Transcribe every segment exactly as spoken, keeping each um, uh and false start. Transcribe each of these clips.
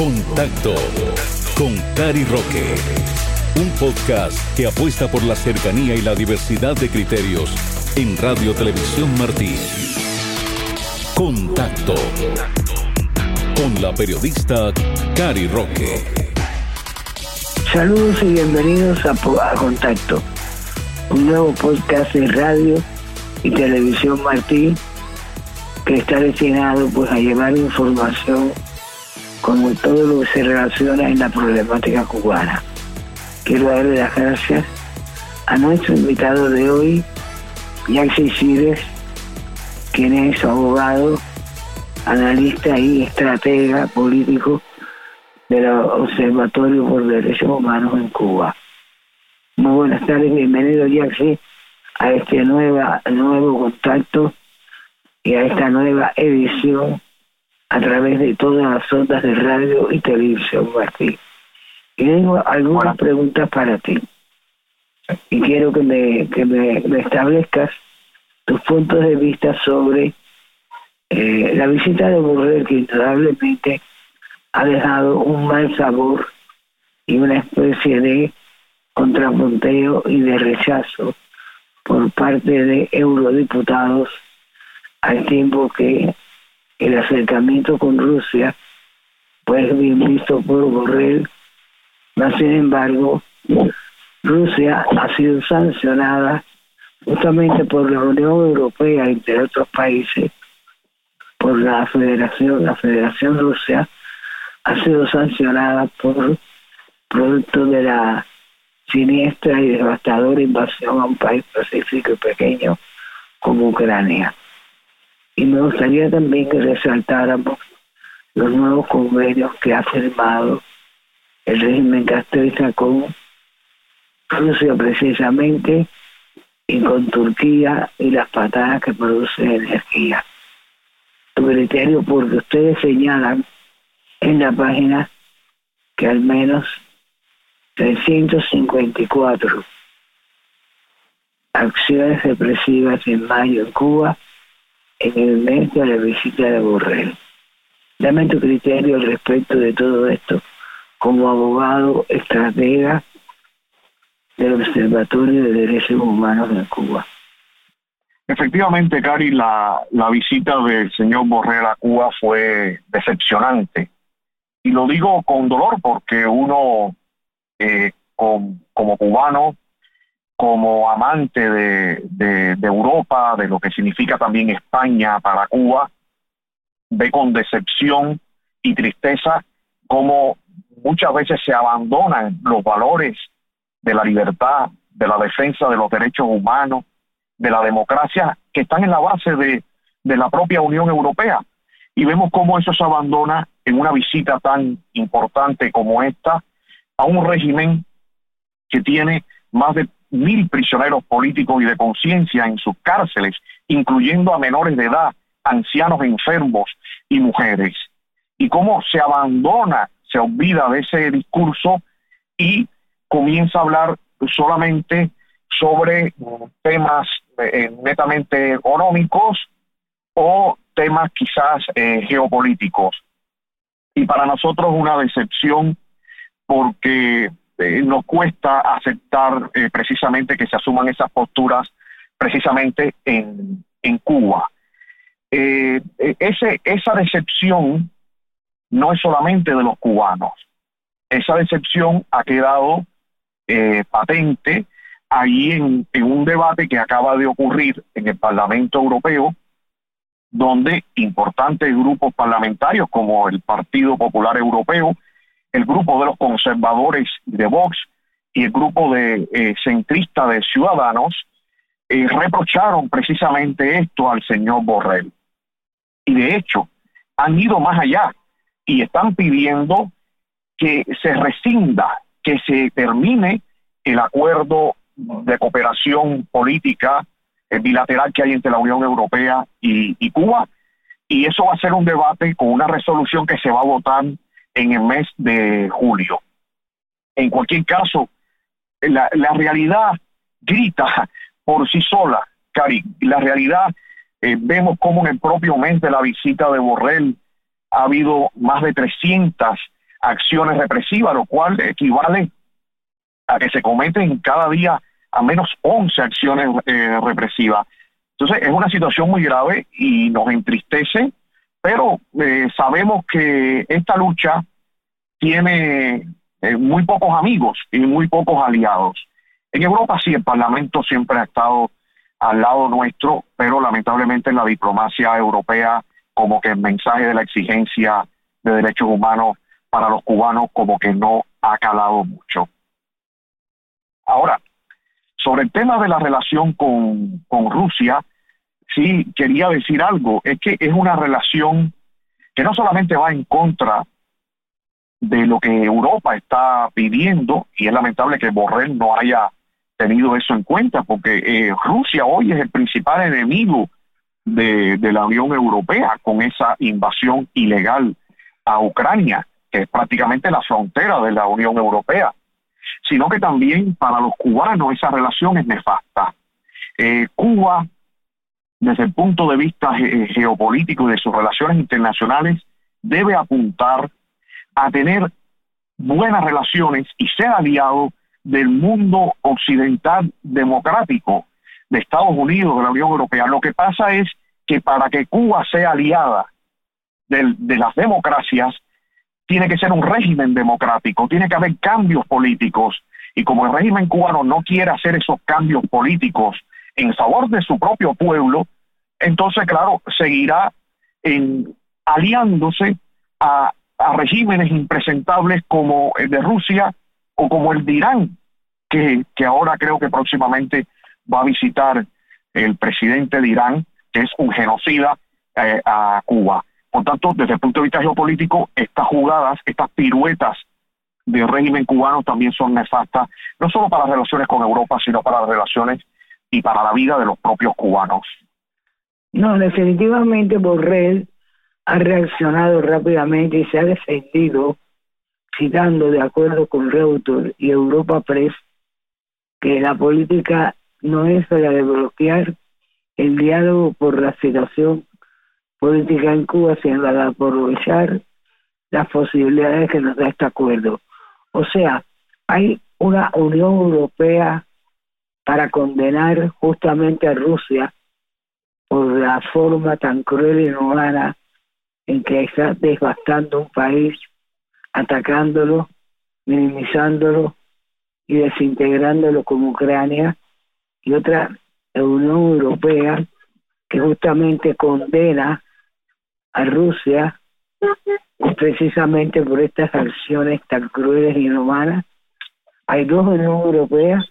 Contacto con Cari Roque. Un podcast que apuesta por la cercanía y la diversidad de criterios en Radio Televisión Martí. Contacto con la periodista Cari Roque. Saludos y bienvenidos a, a Contacto, un nuevo podcast de Radio y Televisión Martí que está destinado pues a llevar información como todo lo que se relaciona en la problemática cubana. Quiero darle las gracias a nuestro invitado de hoy, Yaxi Cires, quien es abogado, analista y estratega político del Observatorio por Derechos Humanos en Cuba. Muy buenas tardes, bienvenido Yaxi a este nueva, nuevo contacto y a esta nueva edición a través de todas las ondas de radio y televisión Martí. Y tengo algunas bueno. preguntas para ti. Y quiero que me, que me, me establezcas tus puntos de vista sobre eh, la visita de Borrell, que indudablemente ha dejado un mal sabor y una especie de contrapunteo y de rechazo por parte de eurodiputados, al tiempo que el acercamiento con Rusia pues bien visto por Borrell. Mas, sin embargo, Rusia ha sido sancionada justamente por la Unión Europea, entre otros países, por la Federación, la Federación Rusa ha sido sancionada por producto de la siniestra y devastadora invasión a un país pacífico y pequeño como Ucrania. Y me gustaría también que resaltáramos los nuevos convenios que ha firmado el régimen castrista con Rusia precisamente y con Turquía y las patadas que produce energía. Tu criterio, porque ustedes señalan en la página que al menos trescientas cincuenta y cuatro acciones represivas en mayo en Cuba en el mes de la visita de Borrell. Dame tu criterio al respecto de todo esto como abogado estratega del Observatorio de Derechos Humanos en Cuba. Efectivamente, Cari, la, la visita del señor Borrell a Cuba fue decepcionante. Y lo digo con dolor porque uno, eh, con, como cubano, como amante de, de, de Europa, de lo que significa también España para Cuba, ve con decepción y tristeza cómo muchas veces se abandonan los valores de la libertad, de la defensa de los derechos humanos, de la democracia, que están en la base de, de la propia Unión Europea. Y vemos cómo eso se abandona en una visita tan importante como esta a un régimen que tiene más de mil prisioneros políticos y de conciencia en sus cárceles, incluyendo a menores de edad, ancianos enfermos y mujeres. Y cómo se abandona, se olvida de ese discurso y comienza a hablar solamente sobre temas eh, netamente económicos o temas quizás eh, geopolíticos. Y para nosotros una decepción porque eh, nos cuesta aceptar eh, precisamente que se asuman esas posturas precisamente en, en Cuba. Eh, ese, esa decepción no es solamente de los cubanos. Esa decepción ha quedado eh, patente ahí en, en un debate que acaba de ocurrir en el Parlamento Europeo, donde importantes grupos parlamentarios como el Partido Popular Europeo, el grupo de los conservadores de Vox y el grupo de eh, centrista de Ciudadanos eh, reprocharon precisamente esto al señor Borrell. Y de hecho, han ido más allá y están pidiendo que se rescinda, que se termine el acuerdo de cooperación política eh, bilateral que hay entre la Unión Europea y, y Cuba, y eso va a ser un debate con una resolución que se va a votar en el mes de julio. En cualquier caso, la, la realidad grita por sí sola, Cari. La realidad, eh, vemos cómo en el propio mes de la visita de Borrell ha habido más de trescientas acciones represivas, lo cual equivale a que se cometen cada día al menos once acciones eh, represivas. Entonces es una situación muy grave y nos entristece, pero eh, sabemos que esta lucha tiene eh, muy pocos amigos y muy pocos aliados. En Europa sí, el Parlamento siempre ha estado al lado nuestro, pero lamentablemente en la diplomacia europea, como que el mensaje de la exigencia de derechos humanos para los cubanos como que no ha calado mucho. Ahora, sobre el tema de la relación con, con Rusia, sí quería decir algo, es que es una relación que no solamente va en contra de lo que Europa está pidiendo, y es lamentable que Borrell no haya tenido eso en cuenta, porque eh, Rusia hoy es el principal enemigo de, de la Unión Europea con esa invasión ilegal a Ucrania, que es prácticamente la frontera de la Unión Europea, sino que también para los cubanos esa relación es nefasta. Eh, Cuba, desde el punto de vista ge geopolítico y de sus relaciones internacionales, debe apuntar a tener buenas relaciones y ser aliado del mundo occidental democrático, de Estados Unidos, de la Unión Europea. Lo que pasa es que para que Cuba sea aliada de, de las democracias, tiene que ser un régimen democrático, tiene que haber cambios políticos, y como el régimen cubano no quiere hacer esos cambios políticos en favor de su propio pueblo, entonces, claro, seguirá en, aliándose a, a regímenes impresentables como el de Rusia o como el de Irán, que, que ahora creo que próximamente va a visitar el presidente de Irán, que es un genocida, eh, a Cuba. Por tanto, desde el punto de vista geopolítico, estas jugadas, estas piruetas del régimen cubano también son nefastas, no solo para las relaciones con Europa, sino para las relaciones y para la vida de los propios cubanos. No, definitivamente Borrell ha reaccionado rápidamente y se ha defendido, citando de acuerdo con Reuters y Europa Press, que la política no es la de bloquear el diálogo por la situación política en Cuba, sino la de aprovechar las posibilidades que nos da este acuerdo. O sea, hay una Unión Europea para condenar justamente a Rusia por la forma tan cruel y inhumana en que está devastando un país, atacándolo, minimizándolo y desintegrándolo como Ucrania, y otra Unión Europea que justamente condena a Rusia precisamente por estas acciones tan crueles y inhumanas. Hay dos Unión Europeas.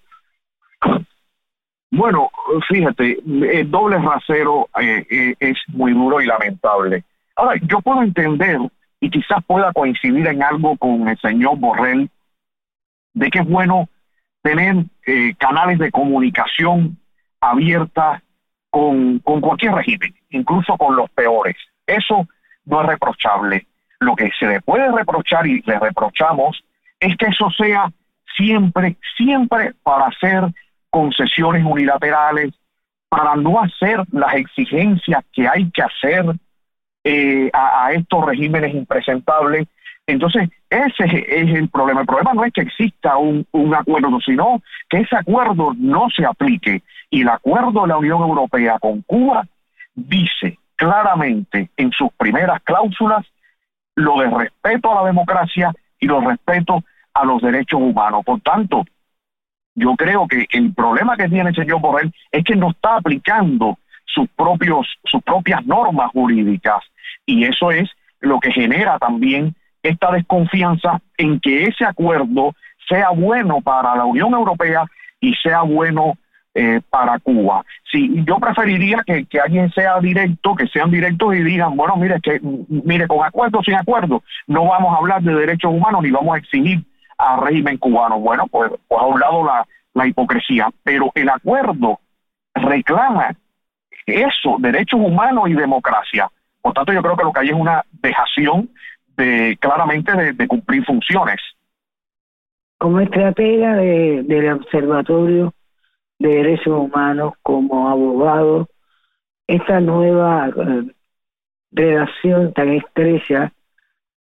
Bueno, fíjate, el doble rasero eh, eh, es muy duro y lamentable. Ahora, yo puedo entender y quizás pueda coincidir en algo con el señor Borrell, de que es bueno tener eh, canales de comunicación abierta con, con cualquier régimen, incluso con los peores. Eso no es reprochable. Lo que se le puede reprochar, y le reprochamos, es que eso sea siempre, siempre para hacer concesiones unilaterales, para no hacer las exigencias que hay que hacer eh, a, a estos regímenes impresentables. Entonces, ese es el problema. El problema no es que exista un, un acuerdo, sino que ese acuerdo no se aplique. Y el acuerdo de la Unión Europea con Cuba dice claramente en sus primeras cláusulas lo de respeto a la democracia y lo respeto a los derechos humanos. Por tanto, yo creo que el problema que tiene el señor Borrell es que no está aplicando sus propios, sus propias normas jurídicas, y eso es lo que genera también esta desconfianza en que ese acuerdo sea bueno para la Unión Europea y sea bueno eh, para Cuba. Sí, yo preferiría que, que alguien sea directo, que sean directos y digan, bueno, mire, que mire, con acuerdo o sin acuerdo, no vamos a hablar de derechos humanos ni vamos a exigir al régimen cubano. Bueno, pues, pues a un lado la, la hipocresía, pero el acuerdo reclama eso, derechos humanos y democracia. Por tanto, yo creo que lo que hay es una dejación de claramente de, de cumplir funciones. Como estratega de, del Observatorio de Derechos Humanos, como abogado, esta nueva eh, relación tan estrecha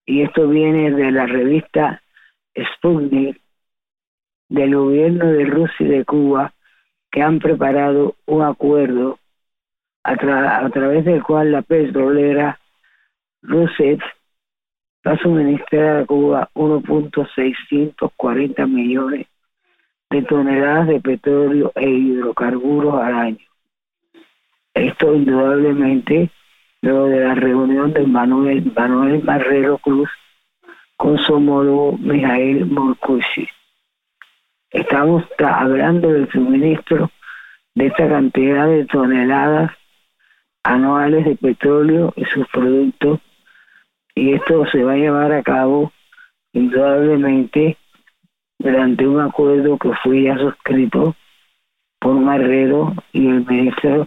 y esto viene de la revista Sputnik, del gobierno de Rusia y de Cuba, que han preparado un acuerdo a, tra- a través del cual la petrolera Rusets va a suministrar a Cuba uno punto seiscientos cuarenta millones de toneladas de petróleo e hidrocarburos al año. Esto indudablemente luego de la reunión de Manuel, Manuel Marrero Cruz con su homólogo Mijail Morkushi. Estamos hablando del suministro de esta cantidad de toneladas anuales de petróleo y sus productos, y esto se va a llevar a cabo indudablemente mediante un acuerdo que fue ya suscrito por Marrero y el ministro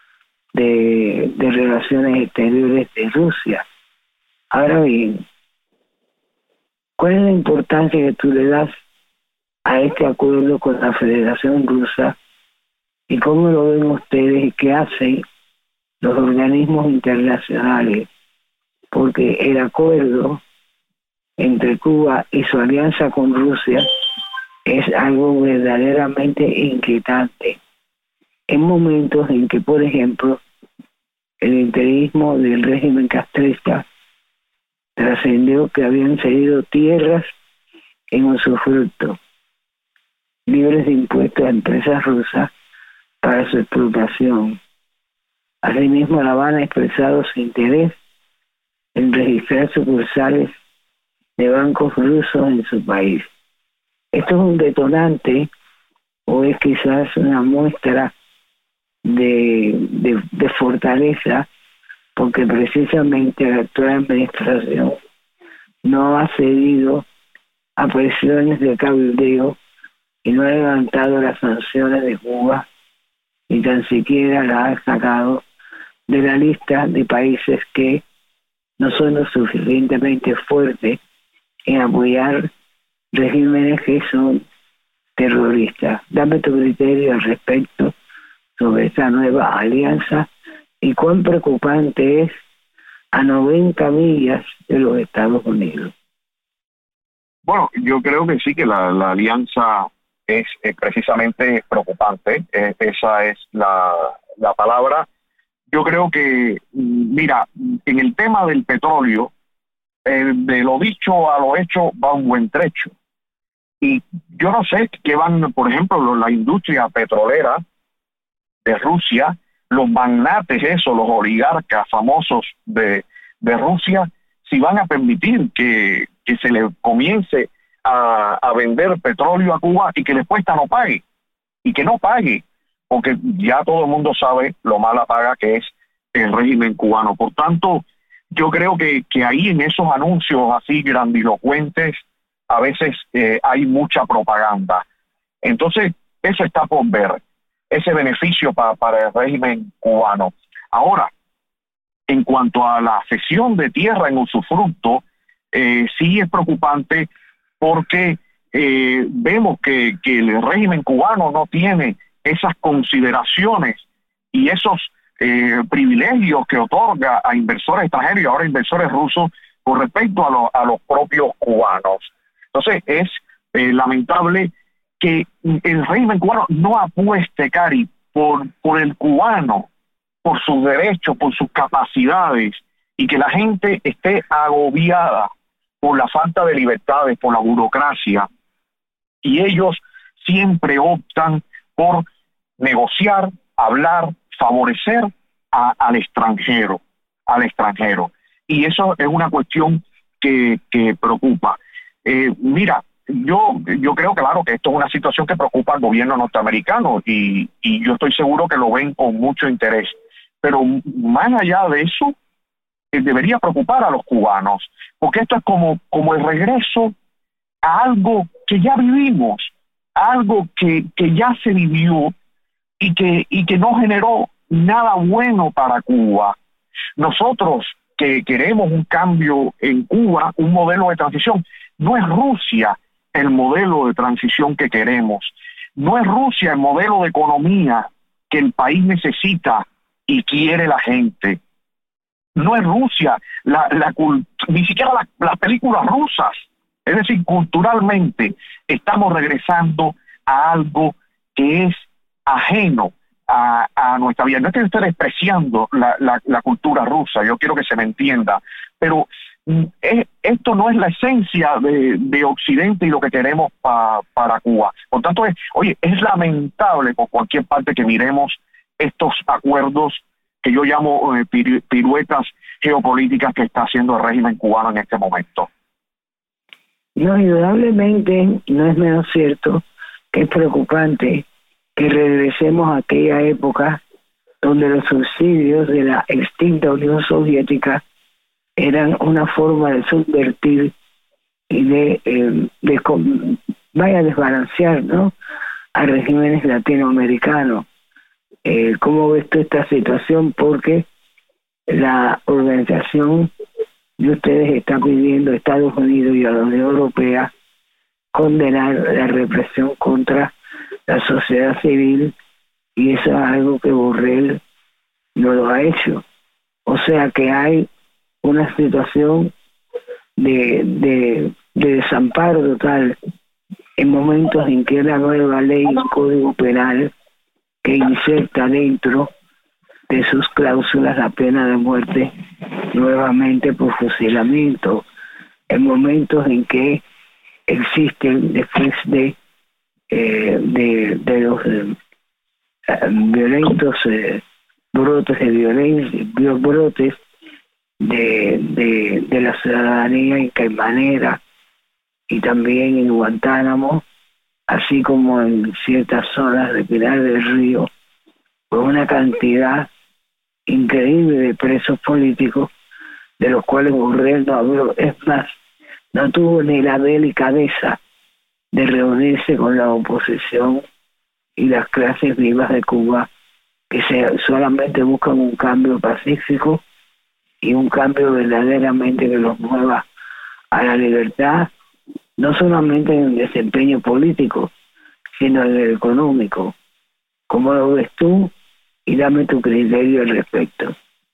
de, de Relaciones Exteriores de Rusia. Ahora bien, ¿cuál es la importancia que tú le das a este acuerdo con la Federación Rusa y cómo lo ven ustedes y qué hacen los organismos internacionales? Porque el acuerdo entre Cuba y su alianza con Rusia es algo verdaderamente inquietante. En momentos en que, por ejemplo, el integrismo del régimen castrista trascendió que habían cedido tierras en usufructo, libres de impuestos a empresas rusas para su explotación. Asimismo, La Habana ha expresado su interés en registrar sucursales de bancos rusos en su país. ¿Esto es un detonante o es quizás una muestra de, de, de fortaleza, porque precisamente la actual administración no ha cedido a presiones de cabildeo y no ha levantado las sanciones de Cuba, ni tan siquiera las ha sacado de la lista de países que no son lo suficientemente fuertes en apoyar regímenes que son terroristas? Dame tu criterio al respecto sobre esta nueva alianza y cuán preocupante es a noventa millas de los Estados Unidos. Bueno, yo creo que sí, que la, la alianza es, es precisamente preocupante. Eh, esa es la, la palabra. Yo creo que, mira, en el tema del petróleo, eh, de lo dicho a lo hecho va un buen trecho. Y yo no sé qué van, por ejemplo, la industria petrolera de Rusia, los magnates, esos, los oligarcas famosos de, de Rusia, si van a permitir que, que se le comience a, a vender petróleo a Cuba y que después no pague, y que no pague, porque ya todo el mundo sabe lo mala paga que es el régimen cubano. Por tanto, yo creo que, que ahí en esos anuncios así grandilocuentes a veces eh, hay mucha propaganda. Entonces, eso está por ver, ese beneficio pa, para el régimen cubano. Ahora, en cuanto a la cesión de tierra en usufructo, eh, sí es preocupante porque eh, vemos que, que el régimen cubano no tiene esas consideraciones y esos eh, privilegios que otorga a inversores extranjeros y ahora inversores rusos con respecto a, lo, a los propios cubanos. Entonces es eh, lamentable que el régimen cubano no apueste, Cari, por, por el cubano, por sus derechos, por sus capacidades, y que la gente esté agobiada por la falta de libertades, por la burocracia, y ellos siempre optan por negociar, hablar, favorecer a, al extranjero, al extranjero. Y eso es una cuestión que, que preocupa. Eh, mira, yo, yo creo que claro que esto es una situación que preocupa al gobierno norteamericano y, y yo estoy seguro que lo ven con mucho interés. Pero más allá de eso, eh, debería preocupar a los cubanos, porque esto es como, como el regreso a algo que ya vivimos, a algo que, que ya se vivió y que, y que no generó nada bueno para Cuba. Nosotros que queremos un cambio en Cuba, un modelo de transición, no es Rusia el modelo de transición que queremos, no es Rusia el modelo de economía que el país necesita y quiere la gente, no es Rusia la, la, cult ni siquiera la, las películas rusas. Es decir, culturalmente estamos regresando a algo que es ajeno a, a nuestra vida. No es que esté despreciando la, la, la cultura rusa, yo quiero que se me entienda, pero es, esto no es la esencia de, de Occidente y lo que queremos pa, para Cuba. Por tanto, es, oye, es lamentable por cualquier parte que miremos estos acuerdos que yo llamo eh, piru, piruetas geopolíticas que está haciendo el régimen cubano en este momento. No, indudablemente no es menos cierto que es preocupante que regresemos a aquella época donde los subsidios de la extinta Unión Soviética eran una forma de subvertir y de, eh, de vaya a desbalancear, ¿no?, a regímenes latinoamericanos. Eh, ¿Cómo ves tú esta situación? Porque la organización de ustedes está pidiendo a Estados Unidos y a la Unión Europea condenar la represión contra la sociedad civil, y eso es algo que Borrell no lo ha hecho. O sea que hay una situación de, de, de desamparo total en momentos en que la nueva ley, el Código Penal, que inserta dentro de sus cláusulas la pena de muerte nuevamente por fusilamiento, en momentos en que existen, después de eh, de, de los eh, violentos eh, brotes de violencia, brotes de, de, de la ciudadanía en Caimanera y también en Guantánamo, así como en ciertas zonas de Pinar del Río, con una cantidad increíble de presos políticos, de los cuales Borrell no habló. Es más, no tuvo ni la delicadeza de reunirse con la oposición y las clases vivas de Cuba, que se, solamente buscan un cambio pacífico y un cambio verdaderamente que los mueva a la libertad, no solamente en el desempeño político, sino en el económico. ¿Cómo lo ves tú? Y dame tu criterio al respecto.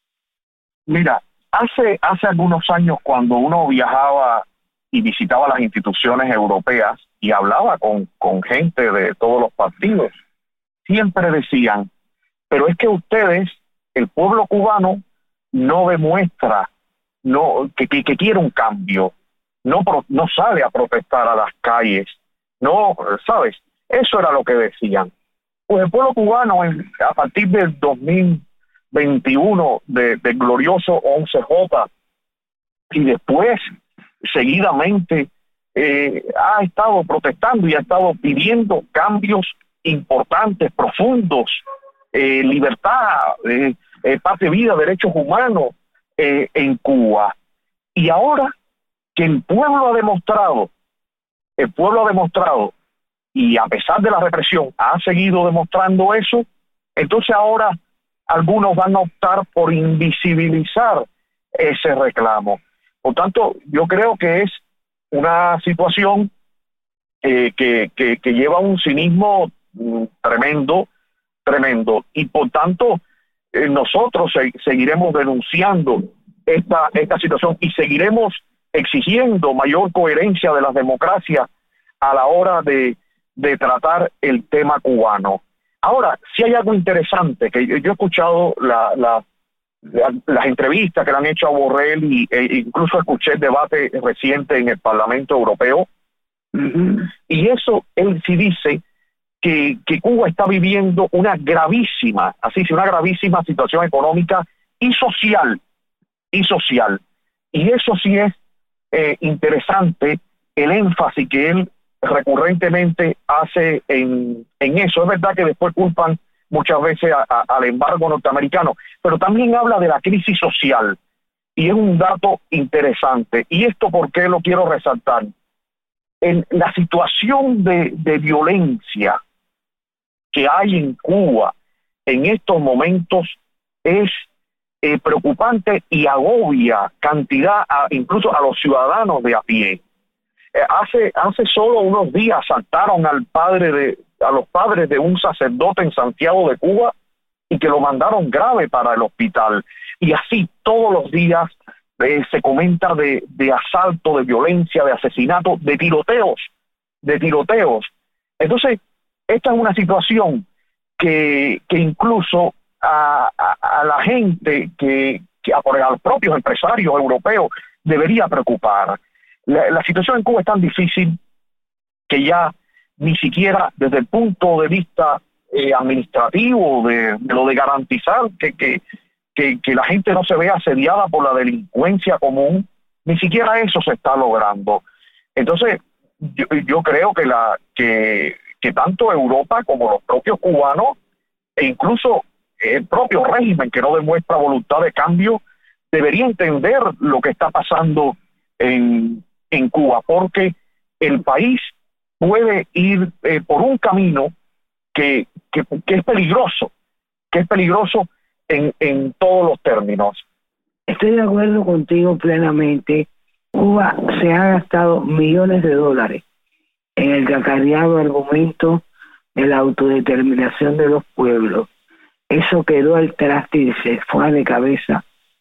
Mira, hace, hace algunos años, cuando uno viajaba y visitaba las instituciones europeas y hablaba con, con gente de todos los partidos, siempre decían, pero es que ustedes, el pueblo cubano, no demuestra no que, que, que quiere un cambio, no, pro, no sale a protestar a las calles, no, ¿sabes? Eso era lo que decían. Pues el pueblo cubano, en, a partir del dos mil veintiuno, de, del glorioso once J, y después, seguidamente, eh, ha estado protestando y ha estado pidiendo cambios importantes, profundos, eh, libertad, eh, eh, paz de vida, derechos humanos eh, en Cuba. Y ahora que el pueblo ha demostrado, el pueblo ha demostrado, y a pesar de la represión ha seguido demostrando eso, entonces ahora algunos van a optar por invisibilizar ese reclamo. Por tanto, yo creo que es una situación eh, que, que, que lleva un cinismo mm, tremendo, tremendo, y por tanto eh, nosotros se, seguiremos denunciando esta, esta situación y seguiremos exigiendo mayor coherencia de las democracias a la hora de, de tratar el tema cubano. Ahora, si hay algo interesante, que yo, yo he escuchado la, la, la, las entrevistas que le han hecho a Borrell y, e incluso escuché el debate reciente en el Parlamento Europeo, uh-huh. y eso, él sí dice que, que Cuba está viviendo una gravísima, así sí, una gravísima situación económica y social, y social. Y eso sí es eh, interesante, el énfasis que él recurrentemente hace en, en eso. Es verdad que después culpan muchas veces a, a, al embargo norteamericano, pero también habla de la crisis social, y es un dato interesante. ¿Y esto por qué lo quiero resaltar? En la situación de, de violencia que hay en Cuba en estos momentos es eh, preocupante y agobia cantidad, a, incluso a los ciudadanos de a pie. Hace, hace solo unos días asaltaron al padre de, a los padres de un sacerdote en Santiago de Cuba y que lo mandaron grave para el hospital. Y así todos los días eh, se comenta de, de asalto, de violencia, de asesinato, de tiroteos, de tiroteos. Entonces, esta es una situación que, que incluso a, a, a la gente, que, que a, a los propios empresarios europeos, debería preocupar. La, la situación en Cuba es tan difícil que ya ni siquiera desde el punto de vista eh, administrativo, de, de lo de garantizar que, que, que, que la gente no se vea asediada por la delincuencia común, ni siquiera eso se está logrando. Entonces, yo, yo creo que, la, que, que tanto Europa como los propios cubanos, e incluso el propio régimen que no demuestra voluntad de cambio, debería entender lo que está pasando en, en Cuba, porque el país puede ir eh, por un camino que, que, que es peligroso, que es peligroso en, en todos los términos. Estoy de acuerdo contigo plenamente. Cuba se ha gastado millones de dólares en el cacareado argumento de la autodeterminación de los pueblos. Eso quedó al traste y se fue de cabeza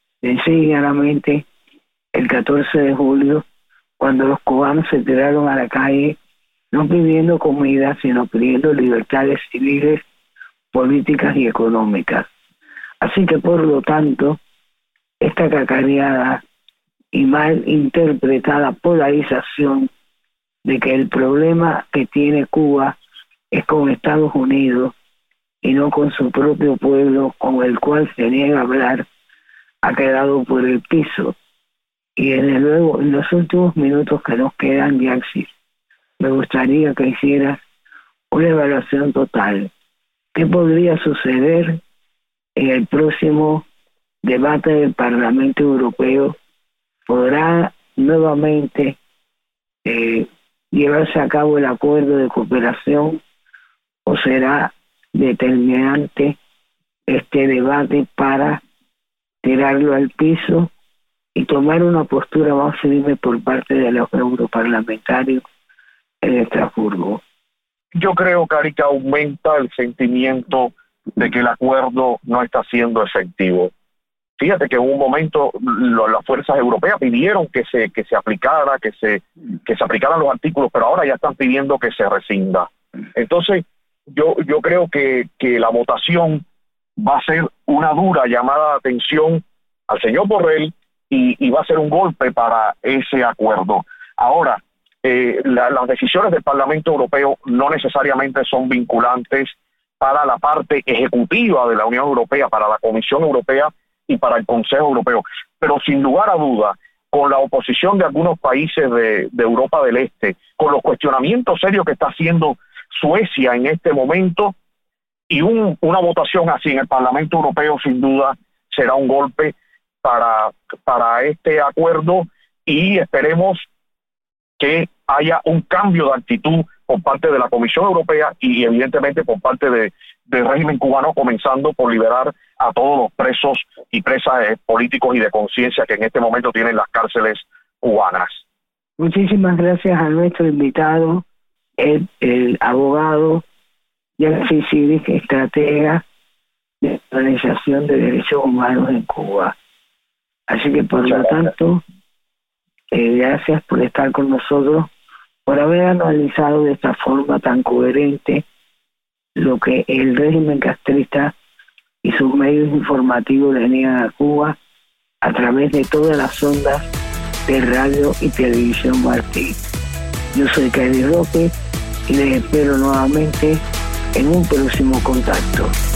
sencillamente el catorce de julio, cuando los cubanos se tiraron a la calle, no pidiendo comida, sino pidiendo libertades civiles, políticas y económicas. Así que, por lo tanto, esta cacareada y mal interpretada polarización de que el problema que tiene Cuba es con Estados Unidos y no con su propio pueblo, con el cual se niega a hablar, ha quedado por el piso. Y desde luego, en los últimos minutos que nos quedan, Yaxis, me gustaría que hicieras una evaluación total. ¿Qué podría suceder en el próximo debate del Parlamento Europeo? ¿Podrá nuevamente eh, llevarse a cabo el acuerdo de cooperación o será determinante este debate para tirarlo al piso y tomar una postura más firme por parte de los europarlamentarios en Estrasburgo? Yo creo, Cari, que aumenta el sentimiento de que el acuerdo no está siendo efectivo. Fíjate que en un momento lo, las fuerzas europeas pidieron que se que se aplicara, que se que se aplicaran los artículos, pero ahora ya están pidiendo que se rescinda. Entonces, yo yo creo que, que la votación va a ser una dura llamada de atención al señor Borrell y, y va a ser un golpe para ese acuerdo. Ahora, eh, la, las decisiones del Parlamento Europeo no necesariamente son vinculantes para la parte ejecutiva de la Unión Europea, para la Comisión Europea y para el Consejo Europeo. Pero sin lugar a duda, con la oposición de algunos países de, de Europa del Este, con los cuestionamientos serios que está haciendo Suecia en este momento, y un, una votación así en el Parlamento Europeo sin duda será un golpe para, para este acuerdo, y esperemos que haya un cambio de actitud por parte de la Comisión Europea y evidentemente por parte de, del régimen cubano, comenzando por liberar a todos los presos y presas eh, políticos y de conciencia que en este momento tienen las cárceles cubanas. Muchísimas gracias a nuestro invitado, el, el abogado Yaxis Sidik, estratega de la Organización de Derechos Humanos en Cuba. Así que, por Muchas lo gracias. tanto, eh, gracias por estar con nosotros, por haber analizado de esta forma tan coherente lo que el régimen castrista y sus medios informativos le niegan a Cuba a través de todas las ondas de radio y televisión Martí. Yo soy Cari Roque y les espero nuevamente en un próximo contacto.